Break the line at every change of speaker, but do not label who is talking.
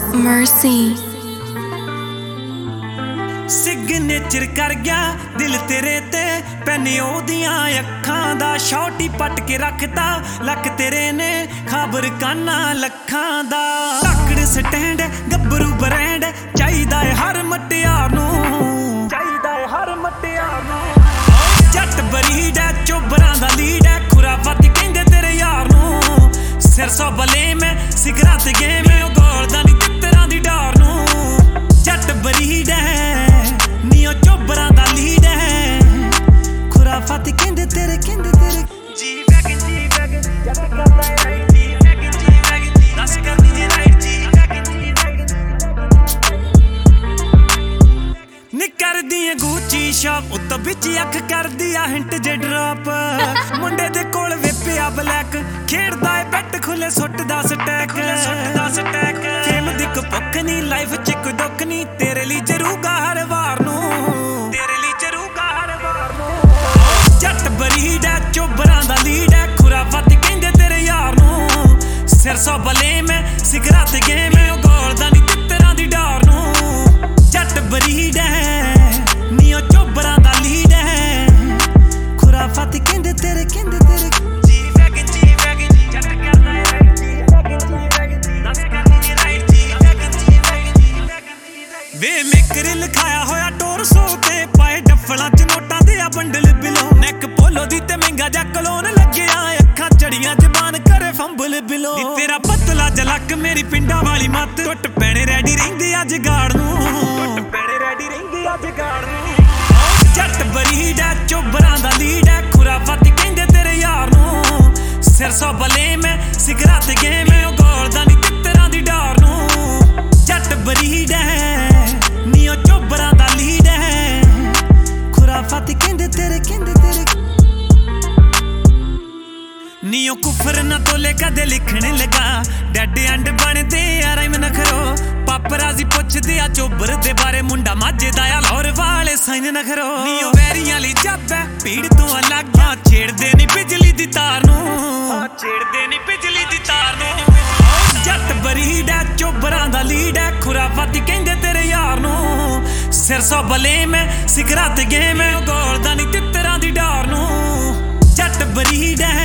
Mercy
signature कर गया दिल तेरे ते पैने ओदियां अखां दा शॉटी पट के रखता लक तेरे ने खबर काना लखां दा तकड़ स्टैंड गब्बरू ब्रांड चाहिदा है हर मटियार नूं चाहिदा है हर मटियार नूं जट बरीड है चोबरां दा लीड है खुराफत कहंदे तेरे यार नूं सिर सौ बले में सिगरा ते गेम ओ गोलदा नी तितरां दी डार नूं जट बरीड है नीओ चोबरां दा लीड है खुराफत कहंदे तेरे जी वैगन जट करदा है राइट जी वैगन दस कर दीजिए राइट जी निकर दी गुची शॉप उत्तो बिच अख कर दिया हिंट जे ड्रॉप मुंडे दे कोल वेपिया ब्लैक खेड़दा है बैट खुले सुटदा स्टैक फेम दी भुख नी लाइफ च कोई दुख नी तेरे लिए जरूगा हर वार नूं तेरे लिए जरूगा हर वार नूं जट बरीड है चोबरां दा लीड है खुराफत कहंदे तेरे यार नूं सिर सौ बले में सिगरा ते गेम ओ गोलदा नी तितरां दी डार नूं जट बरीड है नीओ चोबरां दा लीड है खुराफत कहंदे तेरे जी वैगन जट करदा है राइट जी वैगन दस कर दीजिए राइट जी वैगन वे मेकर लिखाया होया टोरसो ते पाए डफलां च नोटां दे आ बंडल बिलो नैक पोलो दी ते महंगा जा कलोन लग्गिया अखां चढ़ियां जबान करे फंबल बिलो नी तेरा पतला जलक मेरी पिंडा वाली मत टुट पैणे रेडी रहिंदे अज गाड़ नूं टुट पैणे रेडी रहिंदे अज गाड़ नूं जट बरीड है चोबरां दा लीड है खुराफत कहंदे तेरे यार नूं सिर सौ बले में सिगरा ते गेम ओ गोलदा नी तितरां दी डार नूं जट बरीड है नीओ चोबरां दा लीड है खुराफत कहंदे तेरे नीओ कुफर ना तोले कदे लिखने लगा डैड एंड बनदे राइम नखरो पापराजी पुछदे आ चोबर दे बारे मुंडा माजे दा लाहौर वाले साइन नखरो नीओ वैरियां ली जब है भीड़ तो अलग छेड़दे नी बिजली दी तार नूं छेड़दे नी बिजली दी तार नूं जट बरीड है चोबरां दा लीड है खुराफत कहंदे तेरे यार नूं सिर सौ बले में सिगरा ते गेम ओ गोलदा नी तितरां दी डार नूं जट बरीड है